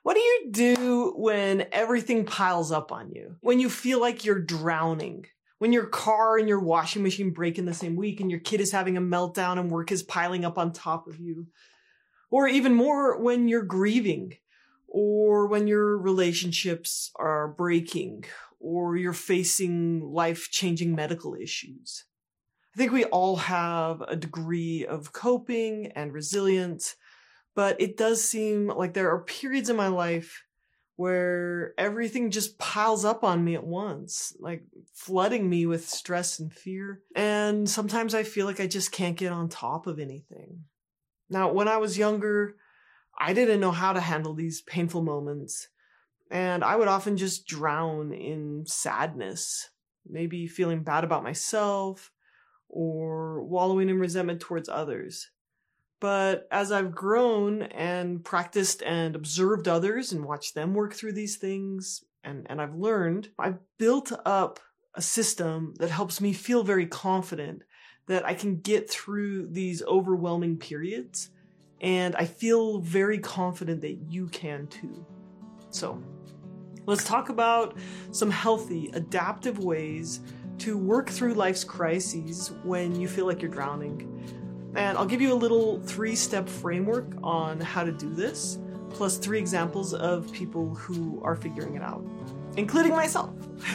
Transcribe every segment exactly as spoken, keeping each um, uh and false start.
What do you do when everything piles up on you? When you feel like you're drowning? When your car and your washing machine break in the same week and your kid is having a meltdown and work is piling up on top of you? Or even more, when you're grieving, or when your relationships are breaking, or you're facing life-changing medical issues. I think we all have a degree of coping and resilience, but it does seem like there are periods in my life where everything just piles up on me at once, like flooding me with stress and fear. And sometimes I feel like I just can't get on top of anything. Now, when I was younger, I didn't know how to handle these painful moments, and I would often just drown in sadness, maybe feeling bad about myself or wallowing in resentment towards others. But as I've grown and practiced and observed others and watched them work through these things, and, and I've learned, I've built up a system that helps me feel very confident that I can get through these overwhelming periods, and I feel very confident that you can too. So, let's talk about some healthy, adaptive ways to work through life's crises when you feel like you're drowning. And I'll give you a little three-step framework on how to do this, plus three examples of people who are figuring it out, including myself.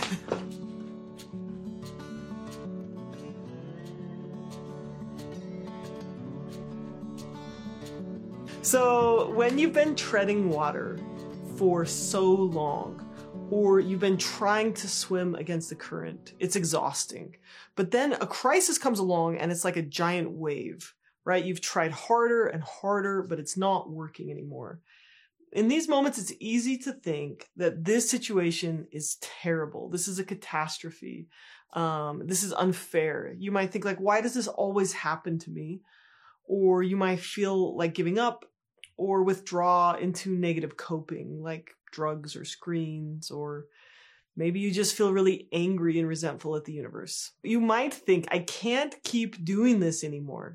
So, when you've been treading water for so long, or you've been trying to swim against the current, it's exhausting. But then a crisis comes along and it's like a giant wave, right? You've tried harder and harder, but it's not working anymore. In these moments, it's easy to think that this situation is terrible. This is a catastrophe. Um, this is unfair. You might think like, why does this always happen to me? Or you might feel like giving up or withdraw into negative coping, like drugs or screens, or maybe you just feel really angry and resentful at the universe. You might think, I can't keep doing this anymore.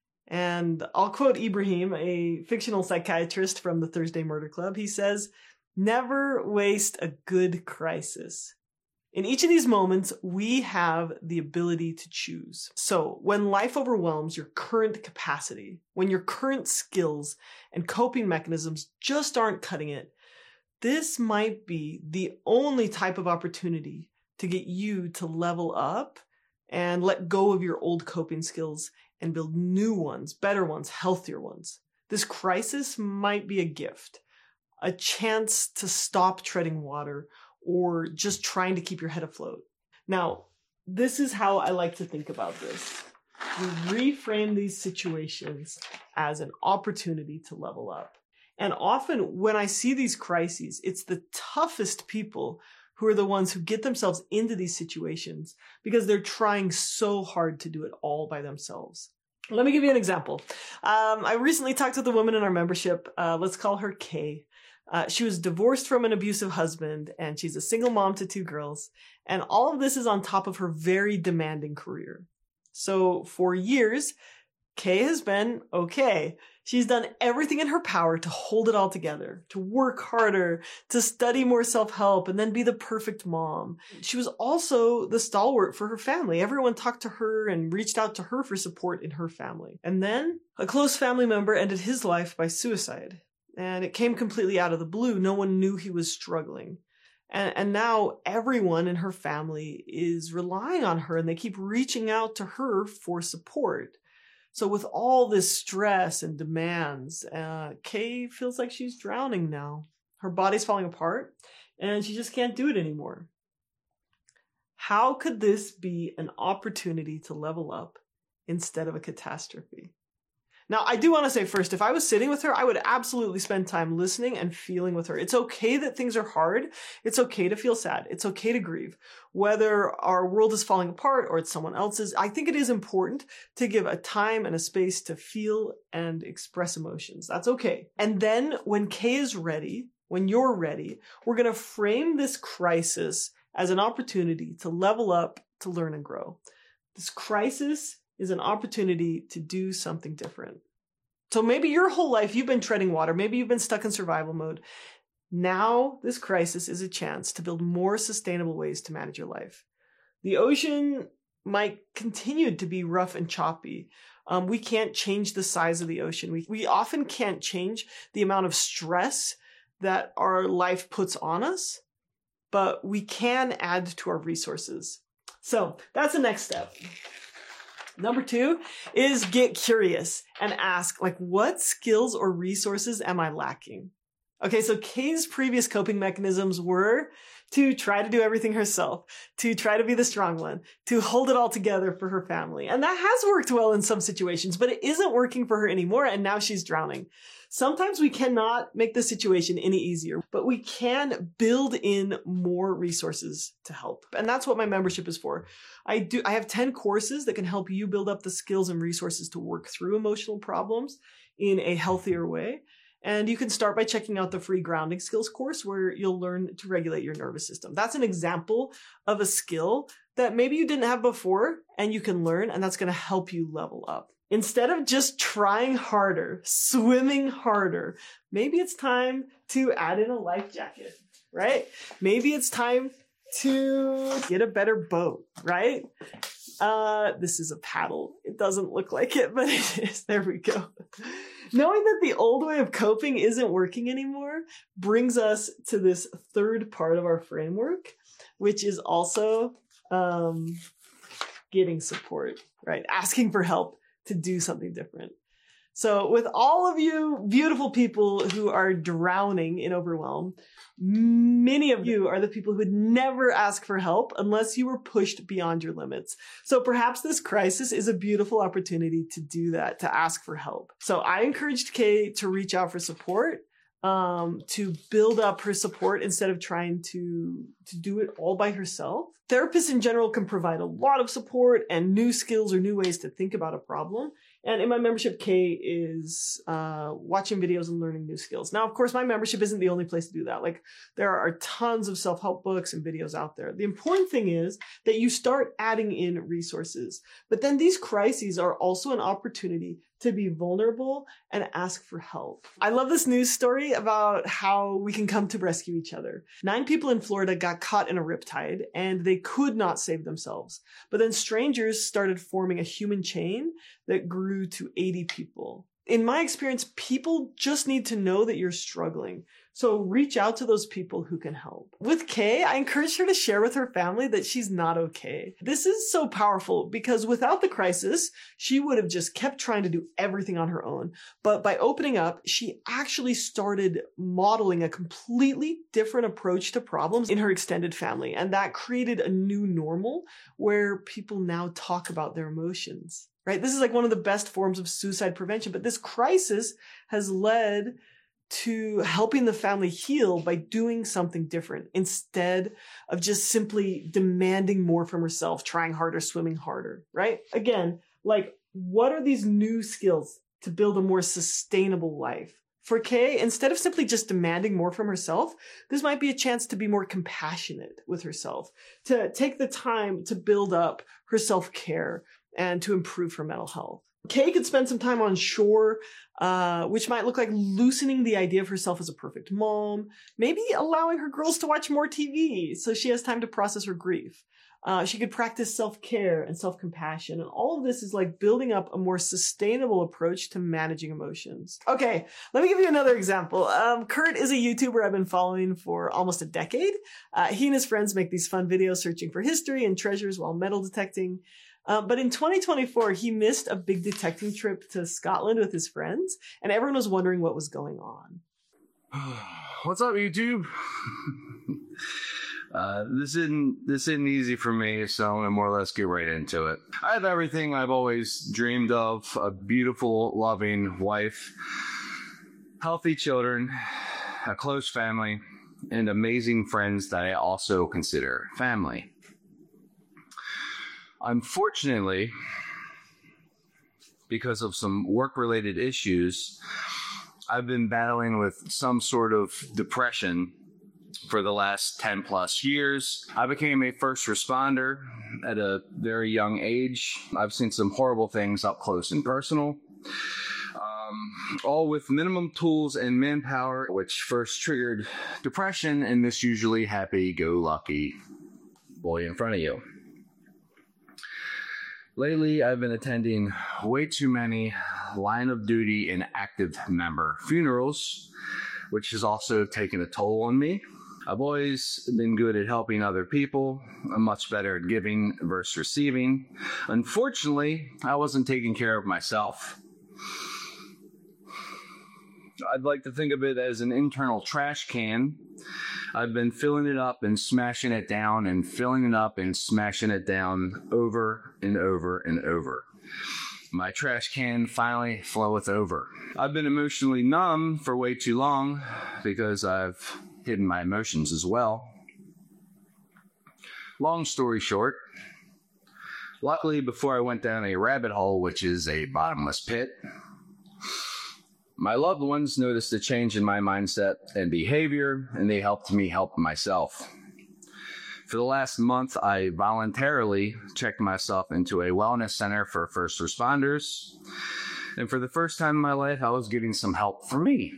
And I'll quote Ibrahim, a fictional psychiatrist from the Thursday Murder Club. He says, "Never waste a good crisis." In each of these moments, we have the ability to choose. So when life overwhelms your current capacity, when your current skills and coping mechanisms just aren't cutting it, this might be the only type of opportunity to get you to level up and let go of your old coping skills and build new ones, better ones, healthier ones. This crisis might be a gift, a chance to stop treading water or just trying to keep your head afloat. Now, this is how I like to think about this. We reframe these situations as an opportunity to level up. And often when I see these crises, it's the toughest people who are the ones who get themselves into these situations because they're trying so hard to do it all by themselves. Let me give you an example. Um, I recently talked with a woman in our membership. Uh, let's call her Kay. Uh, she was divorced from an abusive husband, and she's a single mom to two girls. And all of this is on top of her very demanding career. So for years, Kay has been okay. She's done everything in her power to hold it all together, to work harder, to study more self-help, and then be the perfect mom. She was also the stalwart for her family. Everyone talked to her and reached out to her for support in her family. And then a close family member ended his life by suicide. And it came completely out of the blue. No one knew he was struggling. And, and now everyone in her family is relying on her, and they keep reaching out to her for support. So with all this stress and demands, uh, Kay feels like she's drowning now. Her body's falling apart, and she just can't do it anymore. How could this be an opportunity to level up instead of a catastrophe? Now, I do want to say first, if I was sitting with her, I would absolutely spend time listening and feeling with her. It's okay that things are hard. It's okay to feel sad. It's okay to grieve. Whether our world is falling apart or it's someone else's, I think it is important to give a time and a space to feel and express emotions. That's okay. And then when Kay is ready, when you're ready, we're going to frame this crisis as an opportunity to level up, to learn and grow. This crisis is an opportunity to do something different. So maybe your whole life you've been treading water. Maybe you've been stuck in survival mode. Now, this crisis is a chance to build more sustainable ways to manage your life. The ocean might continue to be rough and choppy. Um, we can't change the size of the ocean. We, we often can't change the amount of stress that our life puts on us, but we can add to our resources. So that's the next step. Number two is get curious and ask, like, what skills or resources am I lacking? Okay, so Kay's previous coping mechanisms were to try to do everything herself, to try to be the strong one, to hold it all together for her family. And that has worked well in some situations, but it isn't working for her anymore, and now she's drowning. Sometimes we cannot make the situation any easier, but we can build in more resources to help. And that's what my membership is for. I do. I have ten courses that can help you build up the skills and resources to work through emotional problems in a healthier way. And you can start by checking out the free grounding skills course where you'll learn to regulate your nervous system. That's an example of a skill that maybe you didn't have before and you can learn, and that's going to help you level up. Instead of just trying harder, swimming harder, maybe it's time to add in a life jacket, right? Maybe it's time to get a better boat, right? Uh, this is a paddle. It doesn't look like it, but it is. There we go. Knowing that the old way of coping isn't working anymore brings us to this third part of our framework, which is also um, getting support, right? Asking for help to do something different. So with all of you beautiful people who are drowning in overwhelm, many of you are the people who would never ask for help unless you were pushed beyond your limits. So perhaps this crisis is a beautiful opportunity to do that, to ask for help. So I encouraged Kay to reach out for support, um, to build up her support instead of trying to, to do it all by herself. Therapists in general can provide a lot of support and new skills or new ways to think about a problem. And in my membership, Kay is uh, watching videos and learning new skills. Now, of course, my membership isn't the only place to do that. Like, there are tons of self-help books and videos out there. The important thing is that you start adding in resources. But then these crises are also an opportunity to be vulnerable and ask for help. I love this news story about how we can come to rescue each other. Nine people in Florida got caught in a riptide and they could not save themselves. But then strangers started forming a human chain that grew to eighty people. In my experience, people just need to know that you're struggling. So reach out to those people who can help. With Kay, I encouraged her to share with her family that she's not okay. This is so powerful because without the crisis, she would have just kept trying to do everything on her own. But by opening up, she actually started modeling a completely different approach to problems in her extended family. And that created a new normal where people now talk about their emotions. Right? This is like one of the best forms of suicide prevention, but this crisis has led to helping the family heal by doing something different instead of just simply demanding more from herself, trying harder, swimming harder, right? Again, like, what are these new skills to build a more sustainable life? For Kay, instead of simply just demanding more from herself, this might be a chance to be more compassionate with herself, to take the time to build up her self-care and to improve her mental health. Kay could spend some time on shore, uh, which might look like loosening the idea of herself as a perfect mom, maybe allowing her girls to watch more T V so she has time to process her grief. Uh, she could practice self-care and self-compassion, and all of this is like building up a more sustainable approach to managing emotions. Okay, let me give you another example. Um, Kurt is a YouTuber I've been following for almost a decade. Uh, he and his friends make these fun videos searching for history and treasures while metal detecting. Uh, but in twenty twenty-four, he missed a big detecting trip to Scotland with his friends, and everyone was wondering what was going on. What's up, YouTube? uh, this isn't this isn't easy for me, so I'm gonna more or less get right into it. I have everything I've always dreamed of: a beautiful, loving wife, healthy children, a close family, and amazing friends that I also consider family. Unfortunately, because of some work-related issues, I've been battling with some sort of depression for the last ten plus years. I became a first responder at a very young age. I've seen some horrible things up close and personal. Um, Um, all with minimum tools and manpower, which first triggered depression in this usually happy-go-lucky boy in front of you. Lately, I've been attending way too many line of duty and active member funerals, which has also taken a toll on me. I've always been good at helping other people. I'm much better at giving versus receiving. Unfortunately, I wasn't taking care of myself. I'd like to think of it as an internal trash can. I've been filling it up and smashing it down and filling it up and smashing it down over and over and over. My trash can finally floweth over. I've been emotionally numb for way too long because I've hidden my emotions as well. Long story short, luckily before I went down a rabbit hole, which is a bottomless pit, my loved ones noticed a change in my mindset and behavior, and they helped me help myself. For the last month, I voluntarily checked myself into a wellness center for first responders, and for the first time in my life, I was getting some help for me.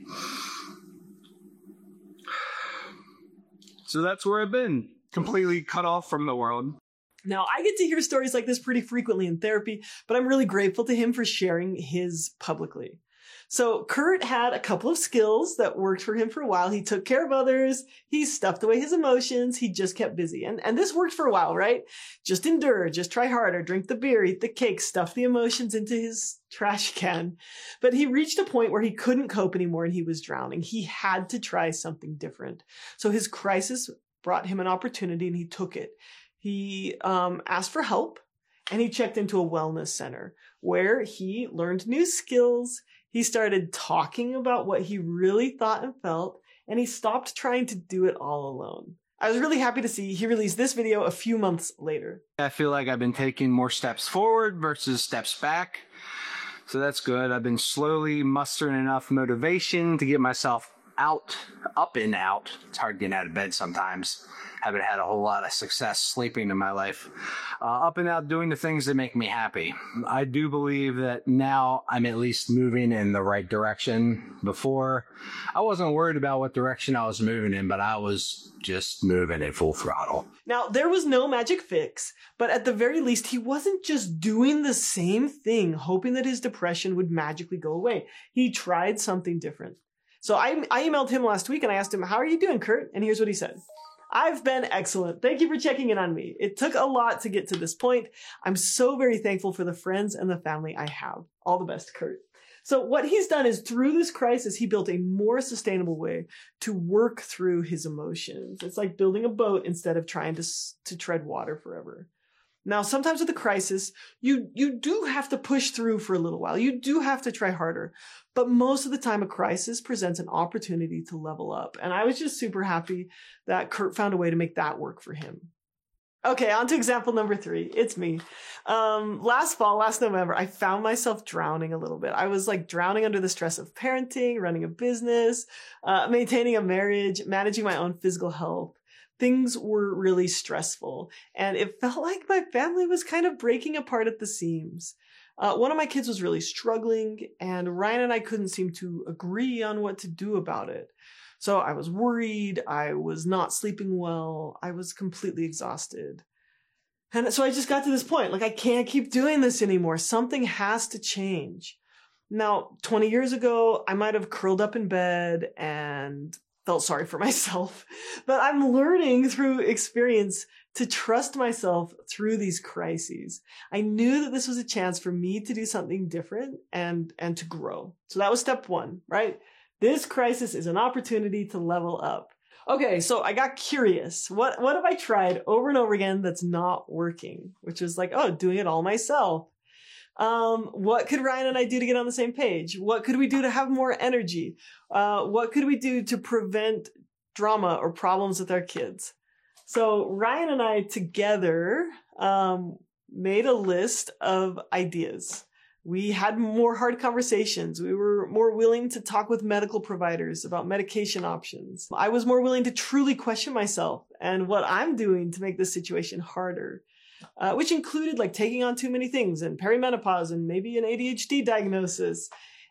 So that's where I've been, completely cut off from the world. Now, I get to hear stories like this pretty frequently in therapy, but I'm really grateful to him for sharing his publicly. So Kurt had a couple of skills that worked for him for a while. He took care of others. He stuffed away his emotions. He just kept busy. And, and this worked for a while, right? Just endure, just try harder, drink the beer, eat the cake, stuff the emotions into his trash can. But he reached a point where he couldn't cope anymore and he was drowning. He had to try something different. So his crisis brought him an opportunity and he took it. He um, asked for help and he checked into a wellness center where he learned new skills. He started talking about what he really thought and felt, and he stopped trying to do it all alone. I was really happy to see he released this video a few months later. I feel like I've been taking more steps forward versus steps back, so that's good. I've been slowly mustering enough motivation to get myself out, up and out. It's hard getting out of bed sometimes. Haven't had a whole lot of success sleeping in my life. Uh, up and out doing the things that make me happy. I do believe that now I'm at least moving in the right direction. Before, I wasn't worried about what direction I was moving in, but I was just moving at full throttle. Now, there was no magic fix, but at the very least, he wasn't just doing the same thing, hoping that his depression would magically go away. He tried something different. So I, I emailed him last week and I asked him, "How are you doing, Kurt?" And here's what he said. "I've been excellent. Thank you for checking in on me. It took a lot to get to this point. I'm so very thankful for the friends and the family I have. All the best, Kurt." So what he's done is through this crisis, he built a more sustainable way to work through his emotions. It's like building a boat instead of trying to, to tread water forever. Now, sometimes with a crisis, you, you do have to push through for a little while. You do have to try harder. But most of the time, a crisis presents an opportunity to level up. And I was just super happy that Kurt found a way to make that work for him. Okay, on to example number three. It's me. Um, last fall, last November, I found myself drowning a little bit. I was like drowning under the stress of parenting, running a business, uh, maintaining a marriage, managing my own physical health. Things were really stressful, and it felt like my family was kind of breaking apart at the seams. Uh, one of my kids was really struggling, and Ryan and I couldn't seem to agree on what to do about it. So I was worried, I was not sleeping well, I was completely exhausted. And so I just got to this point, like I can't keep doing this anymore. Something has to change. Now, twenty years ago, I might have curled up in bed and felt sorry for myself, but I'm learning through experience to trust myself through these crises. I knew that this was a chance for me to do something different and, and to grow. So that was step one, right? This crisis is an opportunity to level up. Okay, so I got curious. What, what have I tried over and over again that's not working? Which is like, oh, doing it all myself. Um, what could Ryan and I do to get on the same page? What could we do to have more energy? Uh, what could we do to prevent drama or problems with our kids? So Ryan and I together um, made a list of ideas. We had more hard conversations. We were more willing to talk with medical providers about medication options. I was more willing to truly question myself and what I'm doing to make this situation harder. Uh, which included like taking on too many things and perimenopause and maybe an A D H D diagnosis.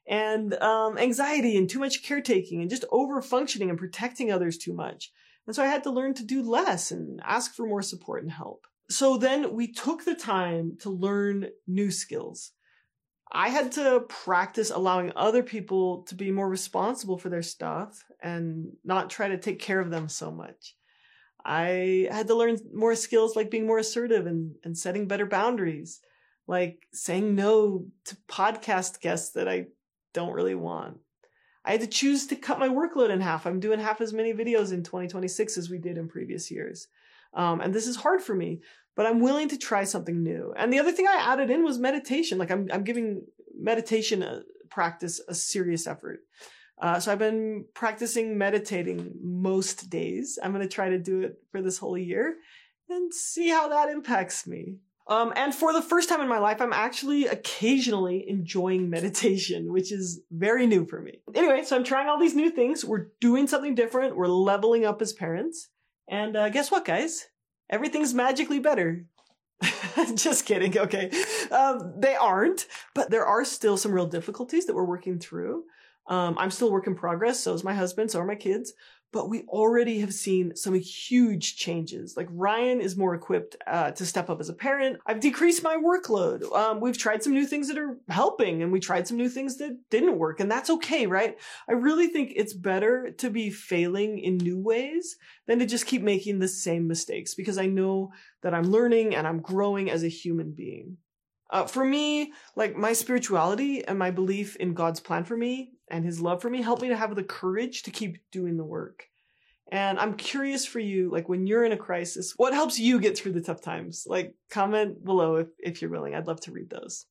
and um, anxiety and too much caretaking and just over functioning and protecting others too much. And so I had to learn to do less and ask for more support and help. So then we took the time to learn new skills. I had to practice allowing other people to be more responsible for their stuff and not try to take care of them so much. I had to learn more skills like being more assertive and, and setting better boundaries, like saying no to podcast guests that I don't really want. I had to choose to cut my workload in half. I'm doing half as many videos in twenty twenty-six as we did in previous years. Um, and this is hard for me, but I'm willing to try something new. And the other thing I added in was meditation. Like I'm, I'm giving meditation a, practice a serious effort. Uh, so I've been practicing meditating most days. I'm going to try to do it for this whole year and see how that impacts me. Um, and for the first time in my life, I'm actually occasionally enjoying meditation, which is very new for me. Anyway, so I'm trying all these new things. We're doing something different. We're leveling up as parents. And uh, guess what, guys? Everything's magically better. Just kidding. Okay. Um, they aren't, but there are still some real difficulties that we're working through. Um, I'm still a work in progress. So is my husband. So are my kids. But we already have seen some huge changes. Like Ryan is more equipped uh, to step up as a parent. I've decreased my workload. Um, we've tried some new things that are helping, and we tried some new things that didn't work. And that's okay, right? I really think it's better to be failing in new ways than to just keep making the same mistakes, because I know that I'm learning and I'm growing as a human being. Uh, for me, like my spirituality and my belief in God's plan for me and his love for me helped me to have the courage to keep doing the work. And I'm curious for you, like when you're in a crisis, what helps you get through the tough times? Like comment below if, if you're willing. I'd love to read those.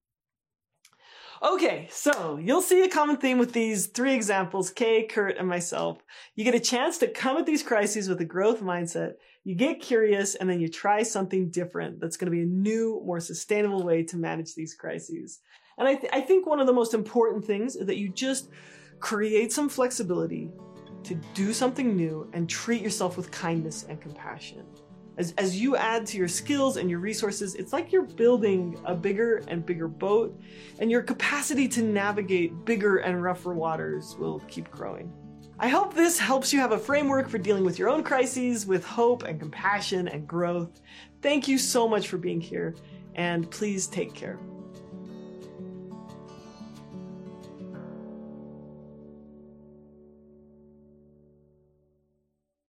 Okay, so you'll see a common theme with these three examples, Kay, Kurt, and myself. You get a chance to come at these crises with a growth mindset. You get curious, and then you try something different that's going to be a new, more sustainable way to manage these crises. And I, th- I think one of the most important things is that you just create some flexibility to do something new and treat yourself with kindness and compassion. As, as you add to your skills and your resources, it's like you're building a bigger and bigger boat, and your capacity to navigate bigger and rougher waters will keep growing. I hope this helps you have a framework for dealing with your own crises with hope and compassion and growth. Thank you so much for being here, and please take care.